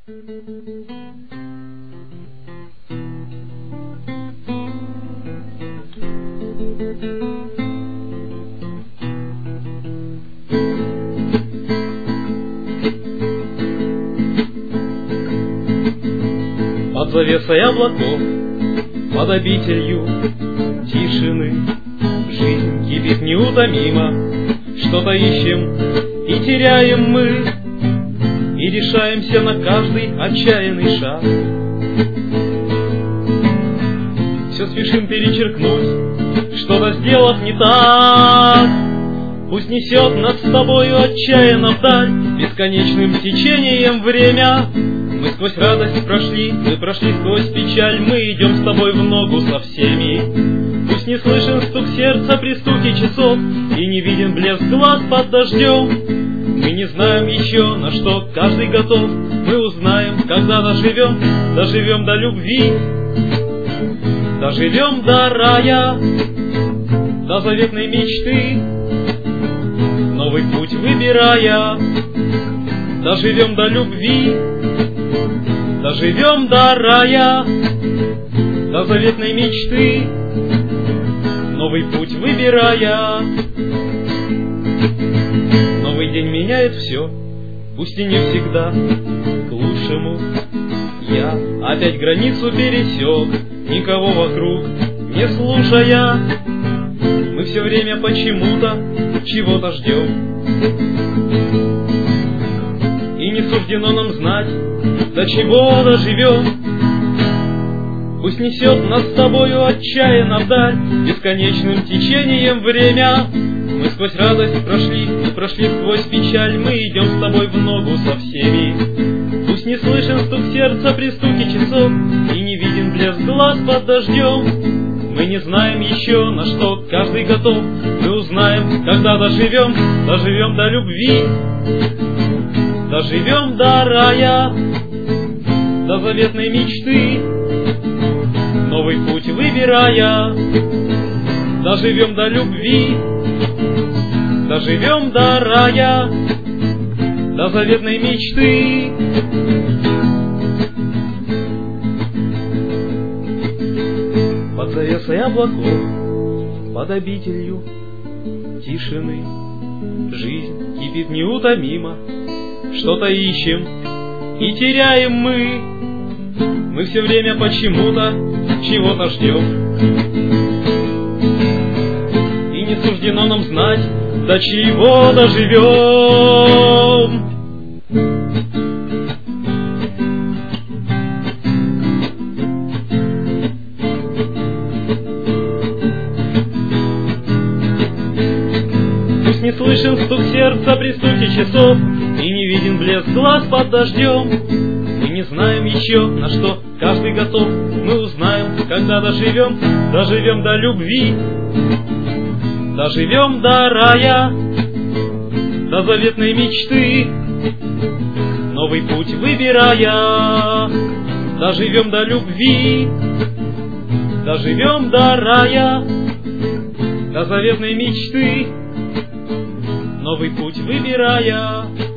Под завесой облаков, под обителью тишины, жизнь кипит неутомимо. Что-то ищем и теряем мы, и решаемся на каждый отчаянный шаг. Все спешим перечеркнуть, что-то сделав не так. Пусть несет нас с тобою отчаянно вдаль, бесконечным течением время. Мы сквозь радость прошли, мы прошли сквозь печаль, мы идем с тобой в ногу со всеми. Пусть не слышен стук сердца при стуке часов, и не виден блеск глаз под дождем. Мы не знаем еще, на что каждый готов. Мы узнаем, когда доживем до любви, доживем до рая, до заветной мечты, новый путь выбирая. Доживем до любви, доживем до рая, до заветной мечты, новый путь выбирая. Новый день меняет все, пусть и не всегда к лучшему. Я опять границу пересек, никого вокруг не слушая. Мы все время почему-то чего-то ждем, и не суждено нам знать, до чего доживем. Пусть несет нас с тобою отчаянно вдаль, бесконечным течением время. Мы сквозь радость прошли, мы прошли сквозь печаль, мы идем с тобой в ногу со всеми. Пусть не слышен стук сердца при стуке часов, и не виден блеск глаз под дождем. Мы не знаем еще, на что каждый готов. Мы узнаем, когда доживем до любви, доживем до рая, до заветной мечты, новый путь выбирая. Доживем до любви, доживем до рая, до заветной мечты. Под завесой облаков, под обителью тишины, жизнь кипит неутомимо. Что-то ищем и теряем мы. Мы все время почему-то чего-то ждем, и не суждено нам знать, до чего доживем. Пусть не слышен стук сердца при стуке часов, и не виден блеск глаз под дождем. Мы не знаем еще, на что каждый готов. Мы узнаем, когда доживем до любви, доживем до рая, до заветной мечты, новый путь выбирая. Доживем до любви, доживем до рая, до заветной мечты, новый путь выбирая.